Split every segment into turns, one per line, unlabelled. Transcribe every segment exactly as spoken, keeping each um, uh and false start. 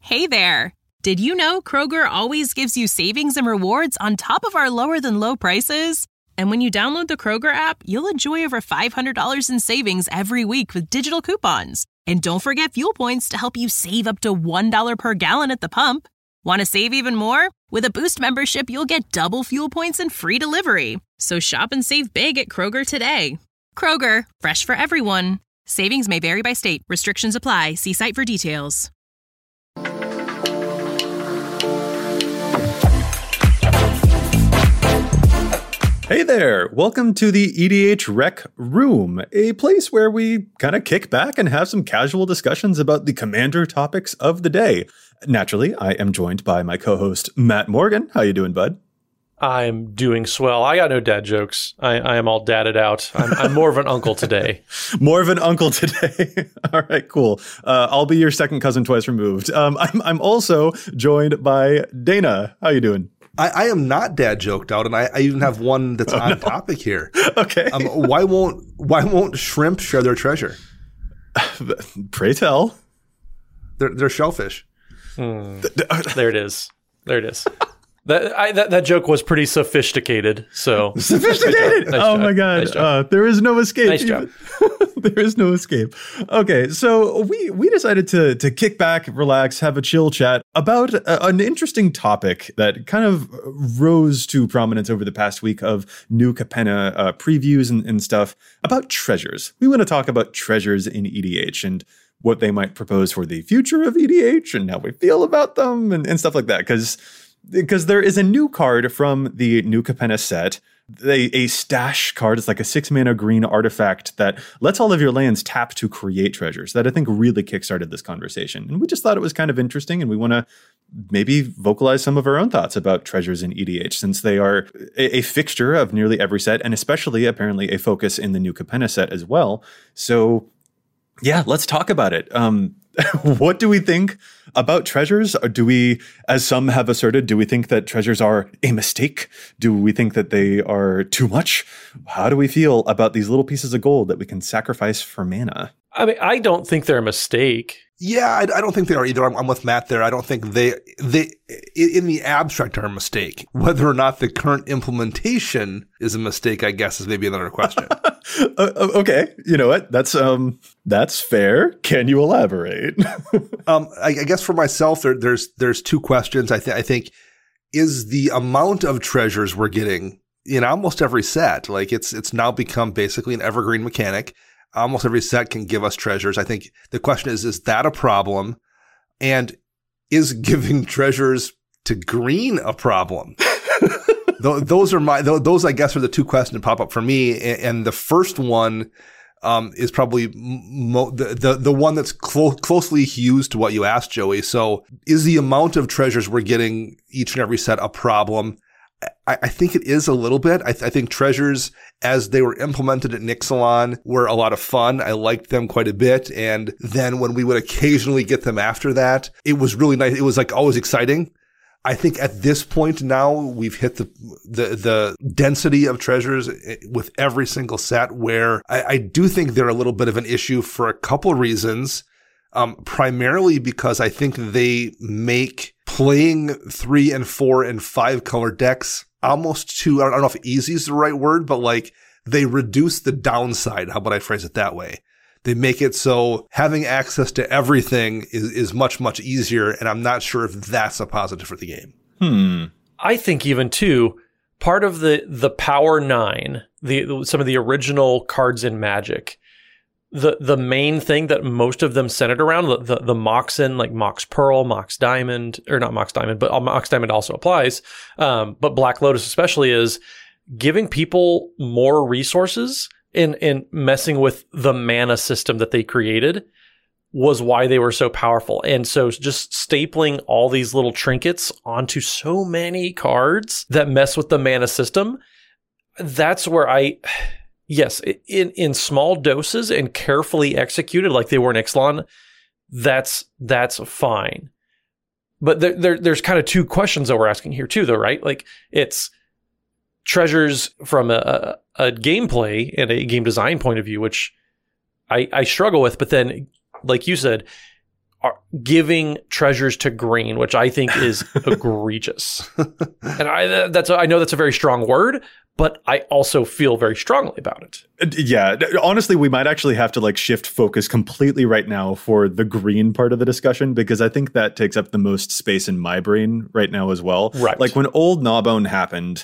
Hey there! Did you know Kroger always gives you savings and rewards on top of our lower-than-low prices? And when you download the Kroger app, you'll enjoy over five hundred dollars in savings every week with digital coupons. And don't forget fuel points to help you save up to one dollar per gallon at the pump. Want to save even more? With a Boost membership, you'll get double fuel points and free delivery. So shop and save big at Kroger today. Kroger, fresh for everyone. Savings may vary by state. Restrictions apply. See site for details.
Hey there! Welcome to the E D H Rec Room, a place where we kind of kick back and have some casual discussions about the commander topics of the day. Naturally, I am joined by my co-host, Matt Morgan. How you doing, bud?
I'm doing swell. I got no dad jokes. I, I am all dadded out. I'm, I'm more of an uncle today.
More of an uncle today. All right, cool. Uh, I'll be your second cousin twice removed. Um, I'm, I'm also joined by Dana. How you doing?
I, I am not dad joked out, and I, I even have one that's oh, on no. topic here.
Okay.
Um, why won't why won't shrimp share their treasure?
Pray tell.
They're they're shellfish.
Hmm. There it is. There it is. That, I, that that joke was pretty sophisticated. So
sophisticated.
Nice
oh
job.
my god!
Nice
uh, there is no escape.
Nice job.
There is no escape. Okay, so we we decided to to kick back, relax, have a chill chat about a, an interesting topic that kind of rose to prominence over the past week of New Capenna uh, previews and, and stuff about treasures. We want to talk about treasures in E D H and what they might propose for the future of E D H and how we feel about them and, and stuff like that. Because Because there is a new card from the New Capenna set, a, a stash card. It's like a six mana green artifact that lets all of your lands tap to create treasures that I think really kickstarted this conversation. And we just thought it was kind of interesting, and we want to maybe vocalize some of our own thoughts about treasures in E D H, since they are a, a fixture of nearly every set, and especially apparently a focus in the New Capenna set as well. So yeah, let's talk about it. Um, what do we think about treasures? Or do we, as some have asserted, do we think that treasures are a mistake? Do we think that they are too much? How do we feel about these little pieces of gold that we can sacrifice for mana?
I mean, I don't think they're a mistake.
Yeah, I, I don't think they are either. I'm, I'm with Matt there. I don't think they, they, in the abstract, are a mistake. Whether or not the current implementation is a mistake, I guess, is maybe another question.
uh, okay, you know what? That's um, that's fair. Can you elaborate?
um, I, I guess for myself, there, there's there's two questions. I think I think is the amount of treasures we're getting in almost every set. Like it's it's now become basically an evergreen mechanic. Almost every set can give us treasures. I think the question is, is that a problem? And is giving treasures to green a problem? Th- those are my, th- those I guess are the two questions that pop up for me. And, and the first one um, is probably mo- the, the, the one that's clo- closely hues to what you asked, Joey. So is the amount of treasures we're getting each and every set a problem? I, I think it is a little bit. I, th- I think treasures, as they were implemented at Nixalan, were a lot of fun. I liked them quite a bit. And then when we would occasionally get them after that, it was really nice. It was like always exciting. I think at this point now, we've hit the the, the density of treasures with every single set where I, I do think they're a little bit of an issue for a couple reasons. Um, primarily because I think they make playing three and four and five color decks almost too, I don't know if easy is the right word, but like they reduce the downside. How about I phrase it that way? They make it so having access to everything is, is much, much easier. And I'm not sure if that's a positive for the game.
Hmm.
I think even too, part of the, the Power Nine, the some of the original cards in Magic, The the main thing that most of them centered around, the, the, the Moxen, like Mox Pearl, Mox Diamond, or not Mox Diamond, but Mox Diamond also applies. Um, but Black Lotus especially is giving people more resources in, in messing with the mana system that they created was why they were so powerful. And so just stapling all these little trinkets onto so many cards that mess with the mana system, that's where I... Yes, in, in small doses and carefully executed like they were in Ixalan, that's that's fine. But there, there there's kind of two questions that we're asking here too, though, right? Like it's treasures from a, a gameplay and a game design point of view, which I, I struggle with. But then, like you said, are giving treasures to green, which I think is egregious. And I that's I know that's a very strong word, but I also feel very strongly about it.
Yeah, honestly, we might actually have to like shift focus completely right now for the green part of the discussion, because I think that takes up the most space in my brain right now as well.
Right.
Like when Old Gnawbone happened,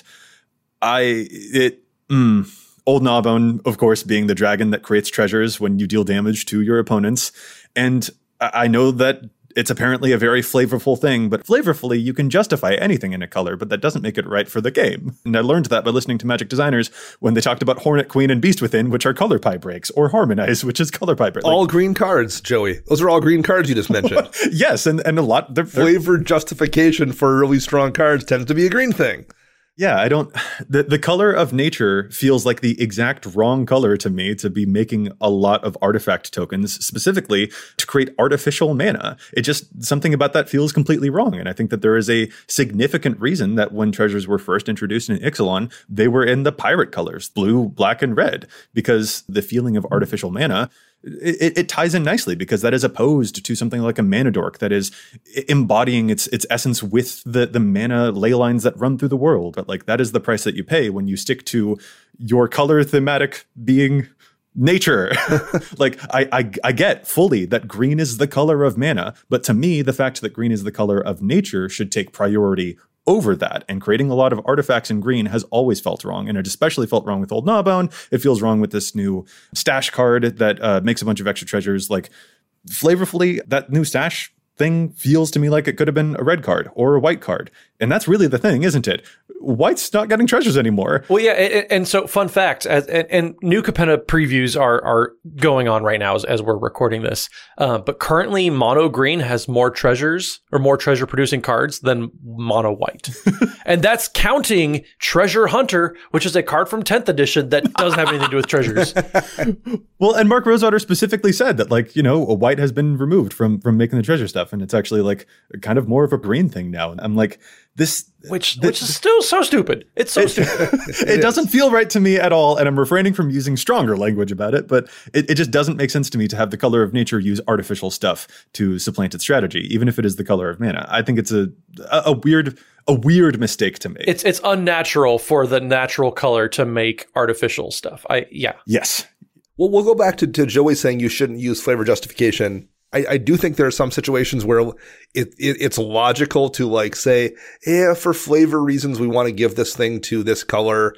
I it mm, Old Gnawbone, of course, being the dragon that creates treasures when you deal damage to your opponents. And I know that it's apparently a very flavorful thing, but flavorfully, you can justify anything in a color, but that doesn't make it right for the game. And I learned that by listening to Magic designers when they talked about Hornet Queen and Beast Within, which are color pie breaks, or Harmonize, which is color pie break.
All
like,
green cards, Joey. Those are all green cards you just mentioned.
Yes, and, and a lot. They're, they're,
Flavored justification for really strong cards tends to be a green thing.
Yeah, I don't. The, the color of nature feels like the exact wrong color to me to be making a lot of artifact tokens, specifically to create artificial mana. It just, something about that feels completely wrong. And I think that there is a significant reason that when treasures were first introduced in Ixalan, they were in the pirate colors, blue, black, and red, because the feeling of artificial mana, It, it ties in nicely, because that is opposed to something like a mana dork that is embodying its its essence with the the mana ley lines that run through the world. But like that is the price that you pay when you stick to your color thematic being nature. Like I, I I get fully that green is the color of mana, but to me the fact that green is the color of nature should take priority over that, and creating a lot of artifacts in green has always felt wrong, and it especially felt wrong with Old Gnawbone. It feels wrong with this new stash card that uh, makes a bunch of extra treasures. Like flavorfully, that new stash thing feels to me like it could have been a red card or a white card, and that's really the thing, isn't it? White's not getting treasures anymore.
Well, yeah, and, and so fun fact, as, and, and new Capenna previews are are going on right now as, as we're recording this. Uh, but currently, mono green has more treasures or more treasure producing cards than mono white, and that's counting Treasure Hunter, which is a card from tenth edition that doesn't have anything to do with treasures.
Well, and Mark Rosewater specifically said that, like, you know, a white has been removed from from making the treasure stuff, and it's actually like kind of more of a green thing now. And I'm like, this,
which
this,
which is still so stupid. It's so
it,
stupid.
it, it doesn't feel right to me at all, and I'm refraining from using stronger language about it, but it, it just doesn't make sense to me to have the color of nature use artificial stuff to supplant its strategy, even if it is the color of mana. I think it's a a, a weird a weird mistake to make.
It's it's unnatural for the natural color to make artificial stuff. I yeah.
Yes.
Well, we'll go back to, to Joey saying you shouldn't use flavor justification. I, I do think there are some situations where it, it it's logical to like say, yeah, for flavor reasons, we want to give this thing to this color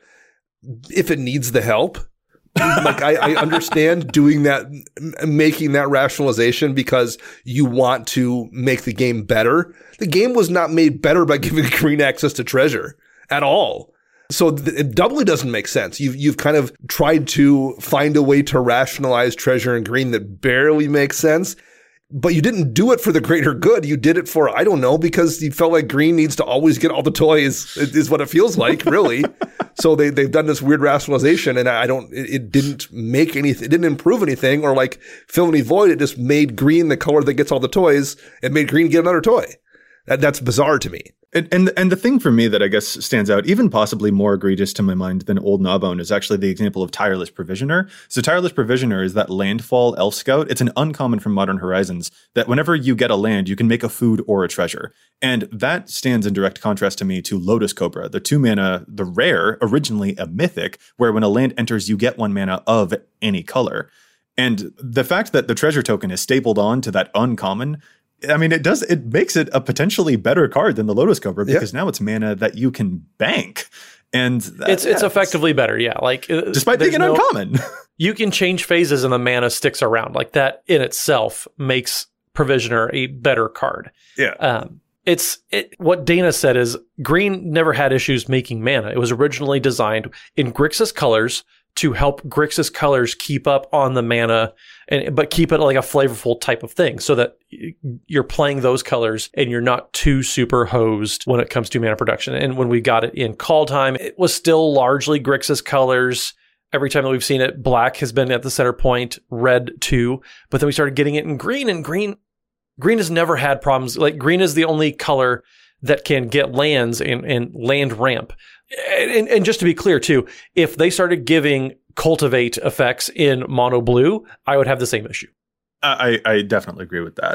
if it needs the help. Like I, I understand doing that, making that rationalization because you want to make the game better. The game was not made better by giving green access to treasure at all. So th- it doubly doesn't make sense. You've you've kind of tried to find a way to rationalize treasure in green that barely makes sense. But you didn't do it for the greater good. You did it for, I don't know, because you felt like green needs to always get all the toys, is what it feels like, really. So they, they've done this weird rationalization, and I don't, it, it didn't make anything, it didn't improve anything or like fill any void. It just made green the color that gets all the toys and made green get another toy. That, that's bizarre to me.
And, and and the thing for me that I guess stands out, even possibly more egregious to my mind than Old Gnawbone, is actually the example of Tireless Provisioner. So Tireless Provisioner is that landfall elf scout. It's an uncommon from Modern Horizons that whenever you get a land, you can make a food or a treasure. And that stands in direct contrast to me to Lotus Cobra, the two mana, the rare, originally a mythic, where when a land enters, you get one mana of any color. And the fact that the treasure token is stapled on to that uncommon, I mean, it does, it makes it a potentially better card than the Lotus Cobra, because yeah. now it's mana that you can bank. And that,
it's it's yeah, effectively it's, better. Yeah. Like,
despite being an no, uncommon,
you can change phases and the mana sticks around. Like that in itself makes Provisioner a better card.
Yeah.
Um, it's it, what Dana said is green never had issues making mana. It was originally designed in Grixis colors to help Grixis colors keep up on the mana, and but keep it like a flavorful type of thing, so that you're playing those colors and you're not too super hosed when it comes to mana production. And when we got it in Kaldheim, it was still largely Grixis colors. Every time that we've seen it, black has been at the center point, red too. But then we started getting it in green, and green, green has never had problems. Like green is the only color that can get lands and, and land ramp. And, and just to be clear too, if they started giving cultivate effects in mono blue, I would have the same issue.
I, I definitely agree with that.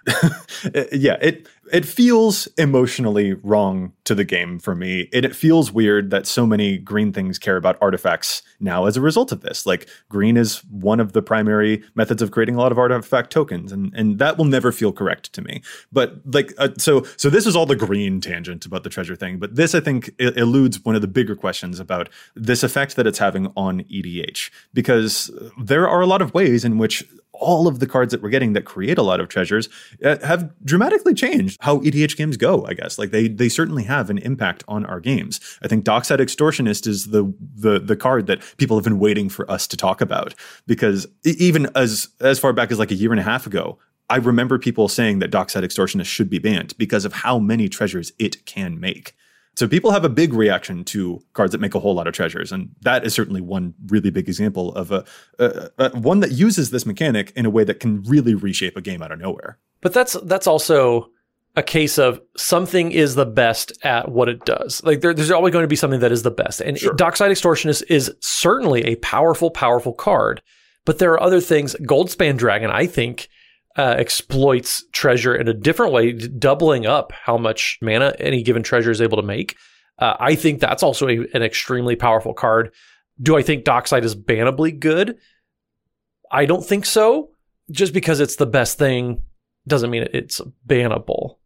yeah, it it feels emotionally wrong to the game for me. It, it feels weird that so many green things care about artifacts now as a result of this. Like, green is one of the primary methods of creating a lot of artifact tokens, and and that will never feel correct to me. But like, uh, so so this is all the green tangent about the treasure thing. But this, I think, it eludes one of the bigger questions about this effect that it's having on E D H, because there are a lot of ways in which all of the cards that we're getting that create a lot of treasures uh, have dramatically changed how E D H games go, I guess. Like, they they certainly have an impact on our games. I think Dockside Extortionist is the the the card that people have been waiting for us to talk about, because even as as far back as like a year and a half ago, I remember people saying that Dockside Extortionist should be banned because of how many treasures it can make. So people have a big reaction to cards that make a whole lot of treasures, and that is certainly one really big example of a, a, a one that uses this mechanic in a way that can really reshape a game out of nowhere.
But that's that's also a case of something is the best at what it does. Like, there, there's always going to be something that is the best, and
Sure.
Dockside Extortionist is certainly a powerful, powerful card. But there are other things. Goldspan Dragon, I think, Uh, exploits treasure in a different way, doubling up how much mana any given treasure is able to make. Uh, I think that's also a, an extremely powerful card. Do I think Dockside is bannably good? I don't think so. Just because it's the best thing doesn't mean it's bannable.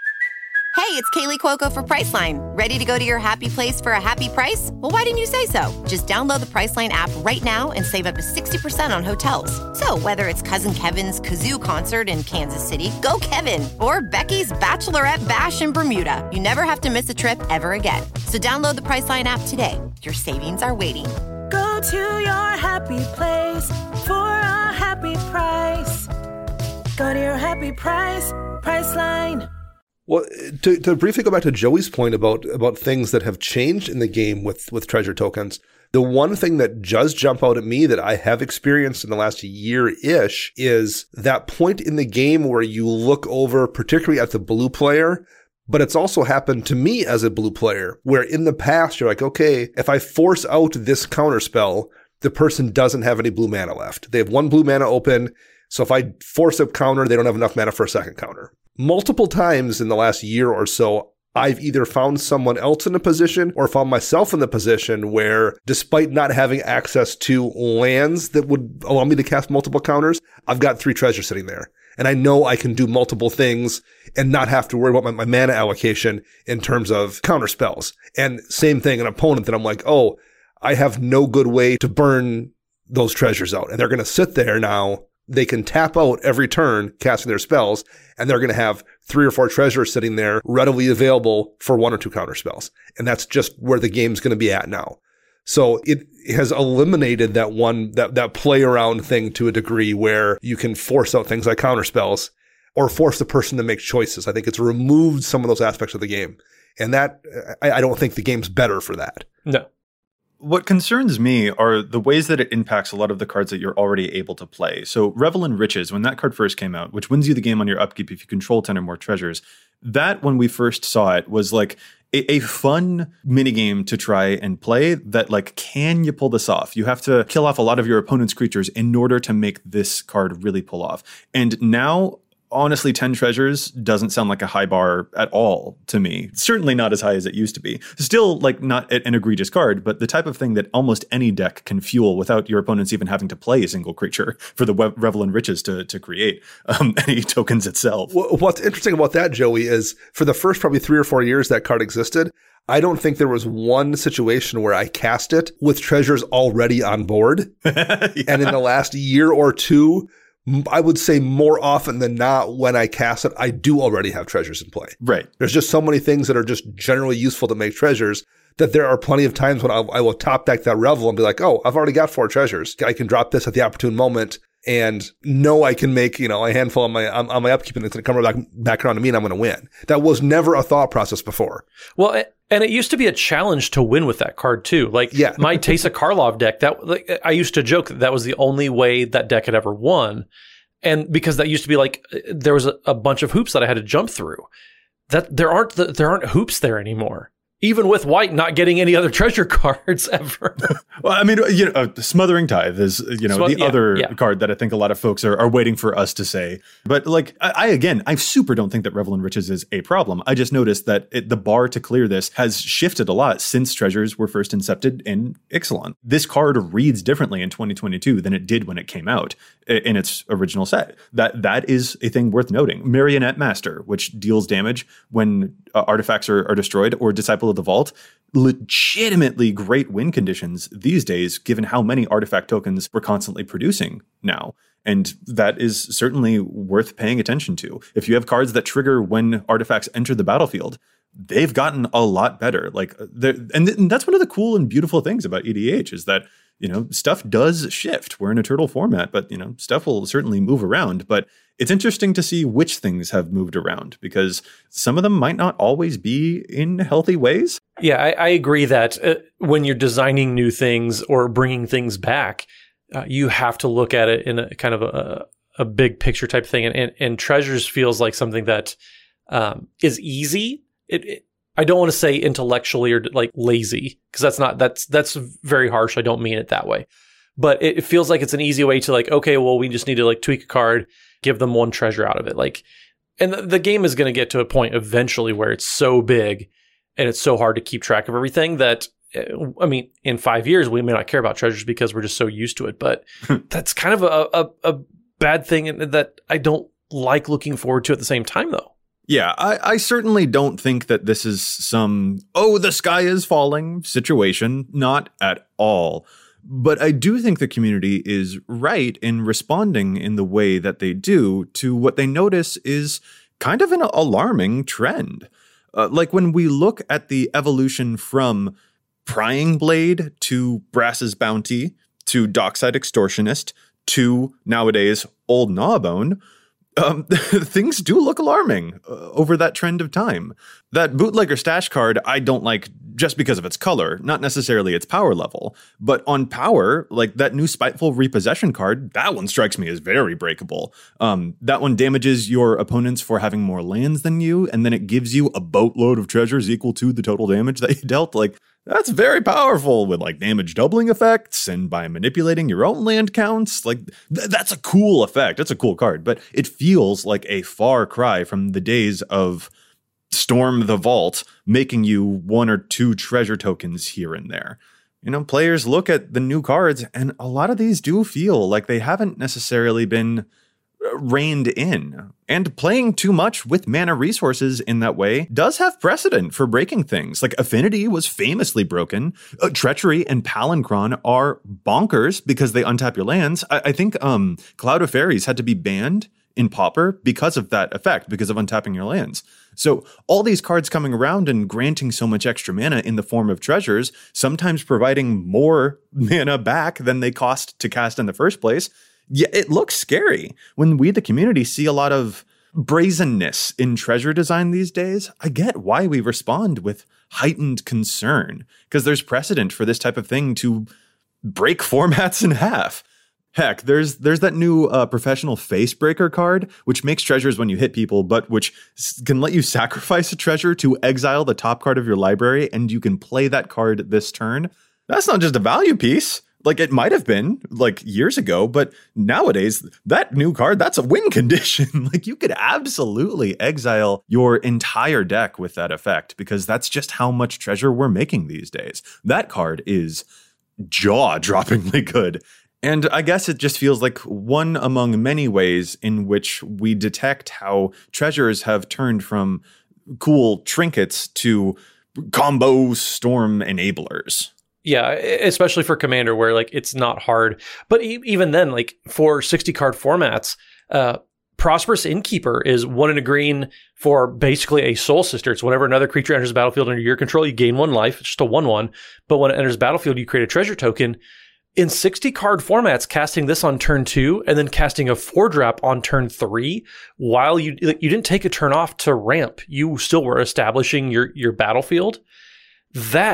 Hey, it's Kaylee Cuoco for Priceline. Ready to go to your happy place for a happy price? Well, why didn't you say so? Just download the Priceline app right now and save up to sixty percent on hotels. So whether it's Cousin Kevin's Kazoo Concert in Kansas City, go Kevin, or Becky's Bachelorette Bash in Bermuda, you never have to miss a trip ever again. So download the Priceline app today. Your savings are waiting.
Go to your happy place for a happy price. Go to your happy price, Priceline.
Well, to, to briefly go back to Joey's point about, about things that have changed in the game with, with treasure tokens, the one thing that does jump out at me that I have experienced in the last year-ish is that point in the game where you look over, particularly at the blue player, but it's also happened to me as a blue player, where in the past you're like, okay, if I force out this counter spell, the person doesn't have any blue mana left. They have one blue mana open, so if I force a counter, they don't have enough mana for a second counter. Multiple times in the last year or so, I've either found someone else in a position or found myself in the position where, despite not having access to lands that would allow me to cast multiple counters, I've got three treasures sitting there. And I know I can do multiple things and not have to worry about my, my mana allocation in terms of counter spells. And same thing, an opponent that I'm like, oh, I have no good way to burn those treasures out. And they're going to sit there now. They can tap out every turn casting their spells, and they're going to have three or four treasures sitting there readily available for one or two counter spells. And that's just where the game's going to be at now. So it has eliminated that one, that, that play around thing to a degree where you can force out things like counter spells or force the person to make choices. I think it's removed some of those aspects of the game. And that, I, I don't think the game's better for that.
No.
What concerns me are the ways that it impacts a lot of the cards that you're already able to play. So Revel in Riches, when that card first came out, which wins you the game on your upkeep if you control ten or more treasures, that, when we first saw it, was like a, a fun minigame to try and play that, like, can you pull this off? You have to kill off a lot of your opponent's creatures in order to make this card really pull off. And now, honestly, ten treasures doesn't sound like a high bar at all to me. Certainly not as high as it used to be. Still, like, not an egregious card, but the type of thing that almost any deck can fuel without your opponents even having to play a single creature for the Revel in Riches to, to create um, any tokens itself.
What's interesting about that, Joey, is for the first probably three or four years that card existed, I don't think there was one situation where I cast it with treasures already on board. Yeah. And in the last year or two, I would say more often than not, when I cast it, I do already have treasures in play.
Right.
There's just so many things that are just generally useful to make treasures that there are plenty of times when I'll, I will top deck that Revel and be like, oh, I've already got four treasures. I can drop this at the opportune moment and know I can make, you know, a handful on my on, on my upkeep and it's going to come back, back around to me and I'm going to win. That was never a thought process before.
Well, and it used to be a challenge to win with that card too. Like, yeah. my Teysa Karlov deck, that like, I used to joke that that was the only way that deck had ever won. And because that used to be like, there was a, a bunch of hoops that I had to jump through. That there aren't the, there aren't hoops there anymore. Even with white not getting any other treasure cards ever.
Well, I mean, you know, uh, Smothering Tithe is, you know,
Smo-
the
yeah,
other
yeah.
card that I think a lot of folks are, are waiting for us to say. But like, I, I again, I super don't think that Revel in Riches is a problem. I just noticed that it, the bar to clear this has shifted a lot since treasures were first incepted in Ixalan. This card reads differently in twenty twenty-two than it did when it came out in its original set. That That is a thing worth noting. Marionette Master, which deals damage when uh, artifacts are, are destroyed, or Disciple of the Vault, legitimately great win conditions these days, given how many artifact tokens we're constantly producing now. And that is certainly worth paying attention to. If you have cards that trigger when artifacts enter the battlefield, they've gotten a lot better. Like, and, th- and that's one of the cool and beautiful things about E D H is that, you know, stuff does shift. We're in a turtle format, but, you know, stuff will certainly move around. But it's interesting to see which things have moved around, because some of them might not always be in healthy ways.
Yeah, I, I agree that uh, when you're designing new things or bringing things back, uh, you have to look at it in a kind of a, a big picture type thing. And, and, and Treasures feels like something that um, is easy. It, it, I don't want to say intellectually or like lazy, because that's not that's that's very harsh. I don't mean it that way, but it, it feels like it's an easy way to like, okay, well, we just need to like tweak a card, give them one treasure out of it. Like, and the, the game is going to get to a point eventually where it's so big and it's so hard to keep track of everything that, I mean, in five years, we may not care about treasures because we're just so used to it. But that's kind of a, a, a bad thing that I don't like looking forward to at the same time, though.
Yeah, I, I certainly don't think that this is some, oh, the sky is falling situation. Not at all. But I do think the community is right in responding in the way that they do to what they notice is kind of an alarming trend. Uh, like when we look at the evolution from Prying Blade to Brass's Bounty to Dockside Extortionist to nowadays Old Gnawbone, Um, things do look alarming uh, over that trend of time. That Bootlegger Stash card, I don't like just because of its color, not necessarily its power level. But on power, like that new Spiteful Repossession card, that one strikes me as very breakable. Um, that one damages your opponents for having more lands than you, and then it gives you a boatload of treasures equal to the total damage that you dealt. Like, that's very powerful with like damage doubling effects and by manipulating your own land counts. Like th- that's a cool effect. That's a cool card, but it feels like a far cry from the days of Storm the Vault, making you one or two treasure tokens here and there. You know, players look at the new cards and a lot of these do feel like they haven't necessarily been reined in, and playing too much with mana resources in that way does have precedent for breaking things. Like Affinity was famously broken. Uh, Treachery and Palinchron are bonkers because they untap your lands. I, I think um, Cloud of Fairies had to be banned in Pauper because of that effect, because of untapping your lands. So all these cards coming around and granting so much extra mana in the form of treasures, sometimes providing more mana back than they cost to cast in the first place. Yeah, it looks scary. When we, the community, see a lot of brazenness in treasure design these days, I get why we respond with heightened concern, because there's precedent for this type of thing to break formats in half. Heck, there's there's that new uh, Professional Facebreaker card, which makes treasures when you hit people, but which s- can let you sacrifice a treasure to exile the top card of your library, and you can play that card this turn. That's not just a value piece. Like, it might have been, like, years ago, but nowadays, that new card, that's a win condition. Like, you could absolutely exile your entire deck with that effect, because that's just how much treasure we're making these days. That card is jaw-droppingly good. And I guess it just feels like one among many ways in which we detect how treasures have turned from cool trinkets to combo storm enablers.
Yeah, especially for Commander, where like it's not hard. But e- even then, like for sixty card formats, uh, Prosperous Innkeeper is one in a green for basically a Soul Sister. It's whenever another creature enters the battlefield under your control, you gain one life. It's just a one one. But when it enters the battlefield, you create a treasure token. In sixty card formats, casting this on turn two and then casting a four drop on turn three, while you you didn't take a turn off to ramp, you still were establishing your your battlefield. That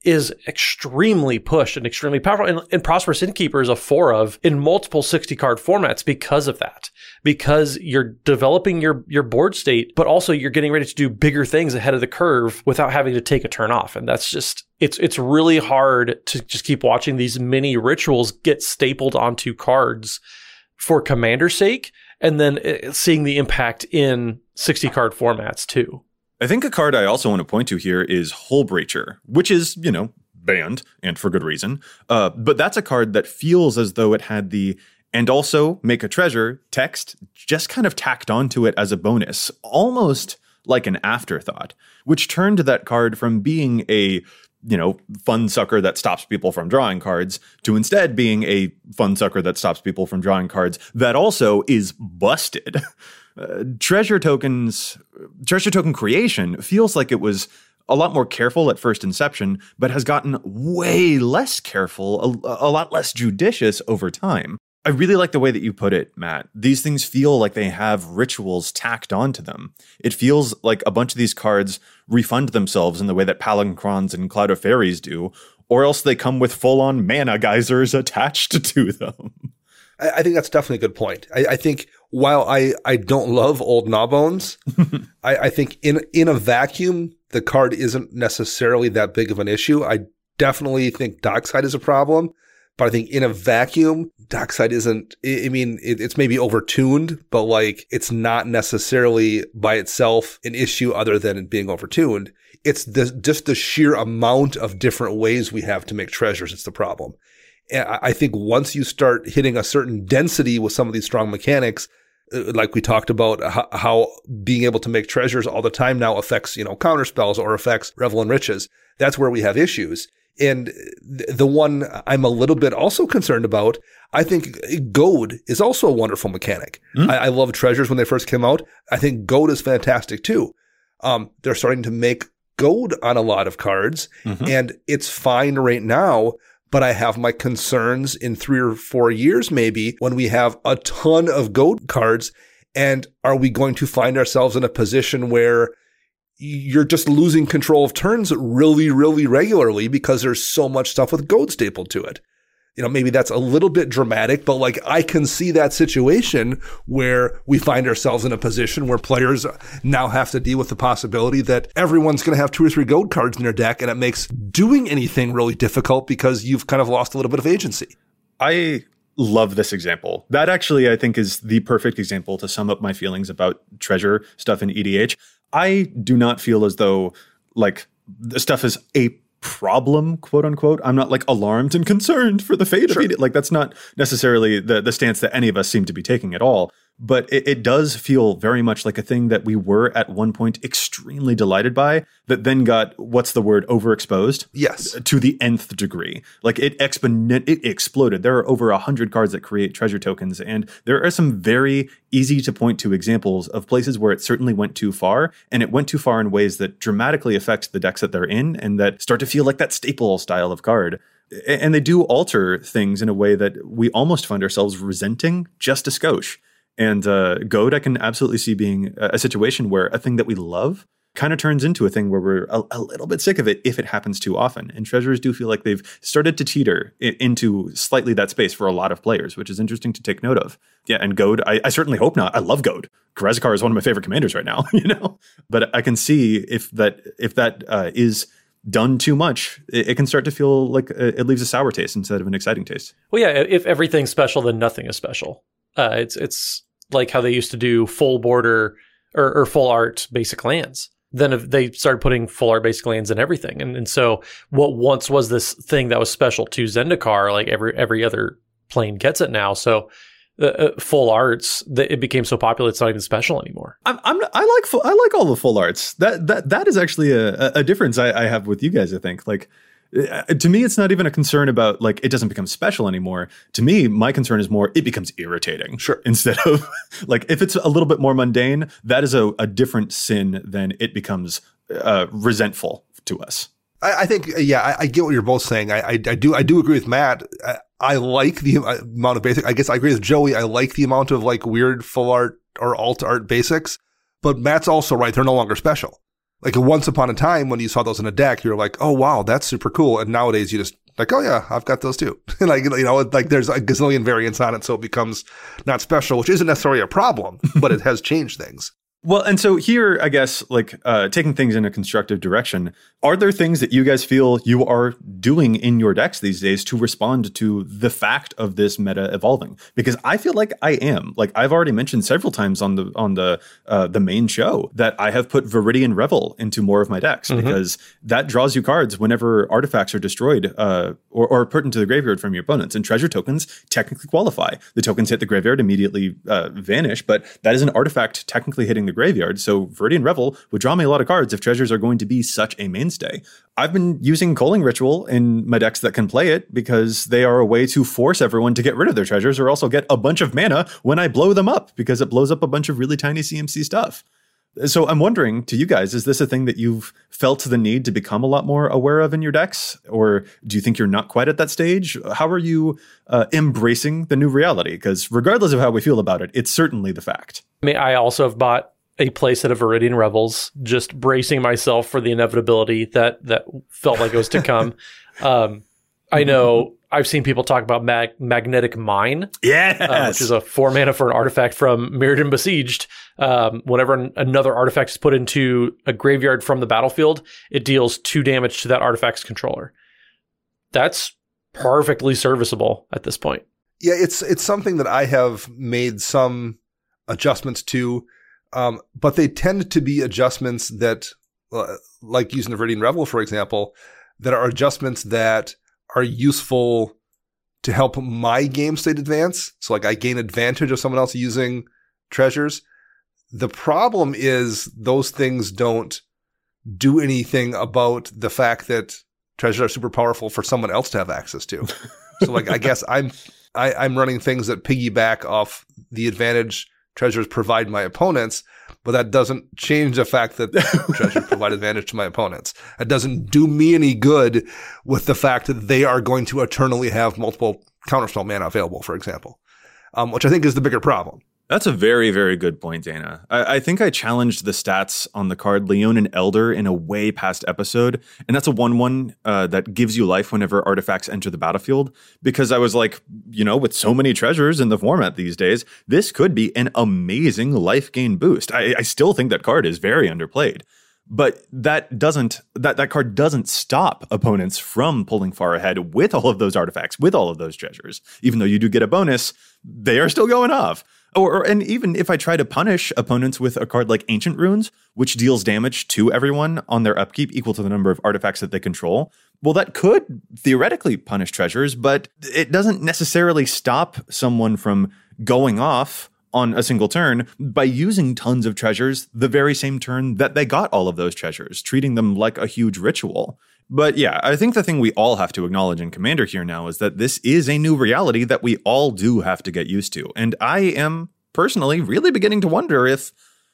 is extremely pushed and extremely powerful. And, and Prosperous Innkeeper is a four of in multiple sixty card formats because of that. Because you're developing your, your board state, but also you're getting ready to do bigger things ahead of the curve without having to take a turn off. And that's just, it's it's really hard to just keep watching these mini rituals get stapled onto cards for commander's sake, and then seeing the impact in sixty card formats too.
I think a card I also want to point to here is Hullbreacher, which is, you know, banned, and for good reason. Uh, but that's a card that feels as though it had the "and also make a treasure" text just kind of tacked onto it as a bonus, almost like an afterthought, which turned that card from being a, you know, fun sucker that stops people from drawing cards to instead being a fun sucker that stops people from drawing cards that also is busted. Uh, treasure tokens, treasure token creation feels like it was a lot more careful at first inception, but has gotten way less careful, a, a lot less judicious over time. I really like the way that you put it, Matt. These things feel like they have rituals tacked onto them. It feels like a bunch of these cards refund themselves in the way that Palinchrons and Cloud of Fairies do, or else they come with full-on mana geysers attached to them.
I, I think that's definitely a good point. I, I think while I, I don't love old Gnawbones, I, I think in in a vacuum, the card isn't necessarily that big of an issue. I definitely think Dockside is a problem. But I think in a vacuum, Dockside isn't, I mean, it, it's maybe overtuned, but like it's not necessarily by itself an issue other than it being overtuned. It's the, just the sheer amount of different ways we have to make treasures. It's the problem. And I think once you start hitting a certain density with some of these strong mechanics, like we talked about how, how being able to make treasures all the time now affects, you know, counter spells or affects Revel in Riches. That's where we have issues. And the one I'm a little bit also concerned about, I think Goad is also a wonderful mechanic. Mm. I, I love treasures when they first came out. I think Goad is fantastic too. Um, they're starting to make Goad on a lot of cards, mm-hmm. and it's fine right now. But I have my concerns in three or four years, maybe, when we have a ton of Goad cards. And are we going to find ourselves in a position where you're just losing control of turns really, really regularly because there's so much stuff with Goad stapled to it? You know, maybe that's a little bit dramatic, but like I can see that situation where we find ourselves in a position where players now have to deal with the possibility that everyone's going to have two or three Goad cards in their deck, and it makes doing anything really difficult because you've kind of lost a little bit of agency.
I love this example. That actually, I think, is the perfect example to sum up my feelings about treasure stuff in E D H. I do not feel as though like the stuff is a problem, quote unquote. I'm not like alarmed and concerned for the fate sure. of it. Like that's not necessarily the, the stance that any of us seem to be taking at all. But it, it does feel very much like a thing that we were at one point extremely delighted by, that then got, what's the word, overexposed?
Yes.
To the nth degree. Like it exponent, it exploded. There are over a hundred cards that create treasure tokens, and there are some very easy to point to examples of places where it certainly went too far, and it went too far in ways that dramatically affect the decks that they're in and that start to feel like that staple style of card. And they do alter things in a way that we almost find ourselves resenting just a skosh. And uh, Goad, I can absolutely see being a, a situation where a thing that we love kind of turns into a thing where we're a, a little bit sick of it if it happens too often. And treasures do feel like they've started to teeter I- into slightly that space for a lot of players, which is interesting to take note of. Yeah, and Goad, I, I certainly hope not. I love Goad. Karazikar is one of my favorite commanders right now, you know. But I can see if that if that uh, is done too much, it, it can start to feel like it leaves a sour taste instead of an exciting taste.
Well, yeah, if everything's special, then nothing is special. Uh, it's it's like how they used to do full border or, or full art basic lands. Then if they started putting full art basic lands in everything. And and so what once was this thing that was special to Zendikar, like every every other plane gets it now. So uh, full arts, the, it became so popular it's not even special anymore.
I'm, I'm I like full, I like all the full arts. That that that is actually a, a difference I, I have with you guys, I think. Like, to me, it's not even a concern about like it doesn't become special anymore. To me, my concern is more it becomes irritating.
Sure.
Instead of like if it's a little bit more mundane, that is a, a different sin than it becomes uh, resentful to us.
I, I think, yeah, I, I get what you're both saying. I, I, I do I do agree with Matt. I, I like the amount of basic. I guess I agree with Joey. I like the amount of like weird full art or alt art basics. But Matt's also right. They're no longer special. Like once upon a time when you saw those in a deck, you were like, oh, wow, that's super cool. And nowadays you just like, oh, yeah, I've got those too. Like, you know, like there's a gazillion variants on it. So it becomes not special, which isn't necessarily a problem, but it has changed things.
Well, and so here, I guess, like uh, taking things in a constructive direction, are there things that you guys feel you are doing in your decks these days to respond to the fact of this meta evolving? Because I feel like I am. Like I've already mentioned several times on the on the uh, the main show that I have put Viridian Revel into more of my decks mm-hmm. because that draws you cards whenever artifacts are destroyed uh, or, or put into the graveyard from your opponents. And treasure tokens technically qualify. The tokens hit the graveyard, immediately uh, vanish, but that is an artifact technically hitting the graveyard. So Viridian Revel would draw me a lot of cards if treasures are going to be such a mainstay. I've been using Culling Ritual in my decks that can play it because they are a way to force everyone to get rid of their treasures or also get a bunch of mana when I blow them up because it blows up a bunch of really tiny C M C stuff. So I'm wondering to you guys, is this a thing that you've felt the need to become a lot more aware of in your decks? Or do you think you're not quite at that stage? How are you uh, embracing the new reality? Because regardless of how we feel about it, it's certainly the fact.
I mean, I also have bought a playset of Viridian Revels, just bracing myself for the inevitability that that felt like it was to come. um, I know I've seen people talk about mag- Magnetic Mine,
yes,
uh, which is a four mana for an artifact from Mirrodin Besieged. Um, whenever an- another artifact is put into a graveyard from the battlefield, it deals two damage to that artifact's controller. That's perfectly serviceable at this point.
Yeah, it's it's something that I have made some adjustments to. Um, but they tend to be adjustments that, uh, like using the Viridian Revel, for example, that are adjustments that are useful to help my game state advance. So like I gain advantage of someone else using treasures. The problem is those things don't do anything about the fact that treasures are super powerful for someone else to have access to. So like I guess I'm I, I'm running things that piggyback off the advantage treasures provide my opponents, but that doesn't change the fact that treasures provide advantage to my opponents. It doesn't do me any good with the fact that they are going to eternally have multiple counterspell mana available, for example, um, which I think is the bigger problem.
That's a very, very good point, Dana. I, I think I challenged the stats on the card Leonin Elder in a way past episode, and that's a one one uh, that gives you life whenever artifacts enter the battlefield, because I was like, you know, with so many treasures in the format these days, this could be an amazing life gain boost. I, I still think that card is very underplayed. But that doesn't that, that card doesn't stop opponents from pulling far ahead with all of those artifacts, with all of those treasures. Even though you do get a bonus, they are still going off. Or, or and even if I try to punish opponents with a card like Ancient Runes, which deals damage to everyone on their upkeep equal to the number of artifacts that they control, well, that could theoretically punish treasures, but it doesn't necessarily stop someone from going off on a single turn by using tons of treasures the very same turn that they got all of those treasures, treating them like a huge ritual. But yeah, I think the thing we all have to acknowledge in Commander here now is that this is a new reality that we all do have to get used to. And I am personally really beginning to wonder if,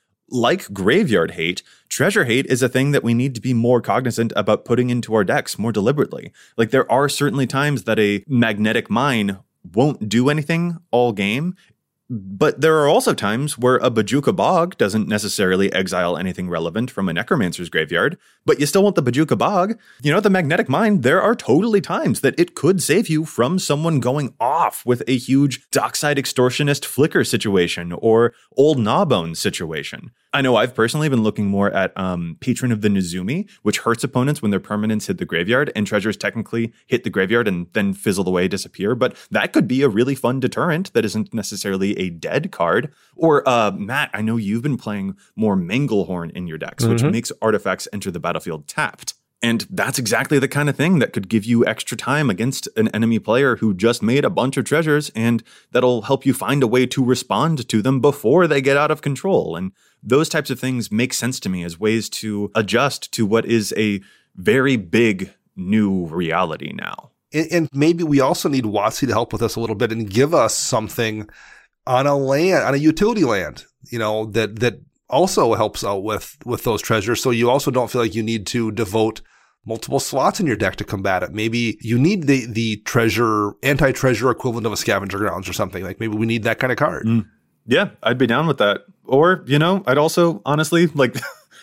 like Graveyard Hate, Treasure Hate is a thing that we need to be more cognizant about putting into our decks more deliberately. Like there are certainly times that a Magnetic Mine won't do anything all game. But there are also times where a Bojuka Bog doesn't necessarily exile anything relevant from a Necromancer's graveyard, but you still want the Bojuka Bog. You know, the Magnetic Mine, there are totally times that it could save you from someone going off with a huge Dockside Extortionist Flicker situation or Old Gnawbone situation. I know I've personally been looking more at um, Patron of the Nezumi, which hurts opponents when their permanents hit the graveyard and treasures technically hit the graveyard and then fizzle away, disappear. But that could be a really fun deterrent that isn't necessarily a dead card. Or uh, Matt, I know you've been playing more Manglehorn in your decks, mm-hmm. which makes artifacts enter the battlefield tapped. And that's exactly the kind of thing that could give you extra time against an enemy player who just made a bunch of treasures, and that'll help you find a way to respond to them before they get out of control. And those types of things make sense to me as ways to adjust to what is a very big new reality now.
And, and maybe we also need WotC to help with us a little bit and give us something on a land, on a utility land, you know, that that also helps out with, with those treasures. So you also don't feel like you need to devote multiple slots in your deck to combat it. Maybe you need the the treasure, anti-treasure equivalent of a Scavenger Grounds or something. Like maybe we need that kind of card.
Mm. Yeah, I'd be down with that. Or, you know, I'd also honestly like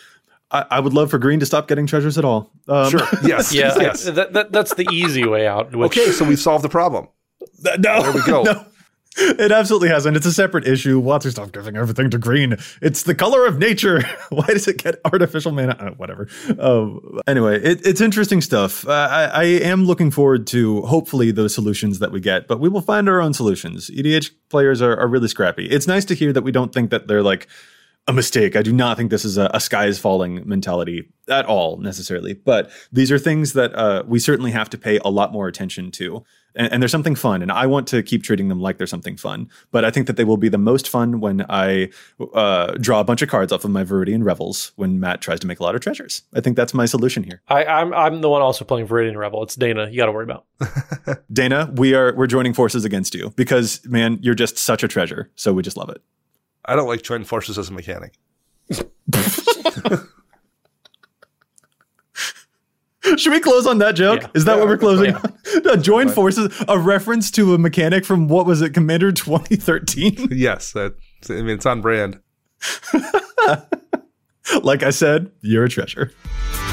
I, I would love for green to stop getting treasures at all. Um,
Sure. Yes.
Yeah,
yes.
that, that, that's the easy way out. Which,
Okay, so we've solved the problem.
No,
There we go.
No. It absolutely hasn't. It's a separate issue. Watson, stop giving everything to green. It's the color of nature. Why does it get artificial mana? Uh, whatever. Um, anyway, it, it's interesting stuff. Uh, I, I am looking forward to hopefully those solutions that we get, but we will find our own solutions. E D H players are, are really scrappy. It's nice to hear that we don't think that they're like a mistake. I do not think this is a, a sky is falling mentality at all necessarily, but these are things that uh, we certainly have to pay a lot more attention to. And, and there's something fun, and I want to keep treating them like there's something fun. But I think that they will be the most fun when I uh, draw a bunch of cards off of my Viridian Revels when Matt tries to make a lot of treasures. I think that's my solution here.
I, I'm I'm the one also playing Viridian Revel. It's Dana. You got to worry about.
Dana, we are we're joining forces against you because, man, you're just such a treasure. So we just love it.
I don't like joining forces as a mechanic.
Should we close on that joke?
Yeah.
Is that
Yeah,
what we're closing
yeah.
on? No, join forces, a reference to a mechanic from, what was it, Commander twenty thirteen?
Yes, that, I mean, it's on brand.
Like I said, you're a treasure.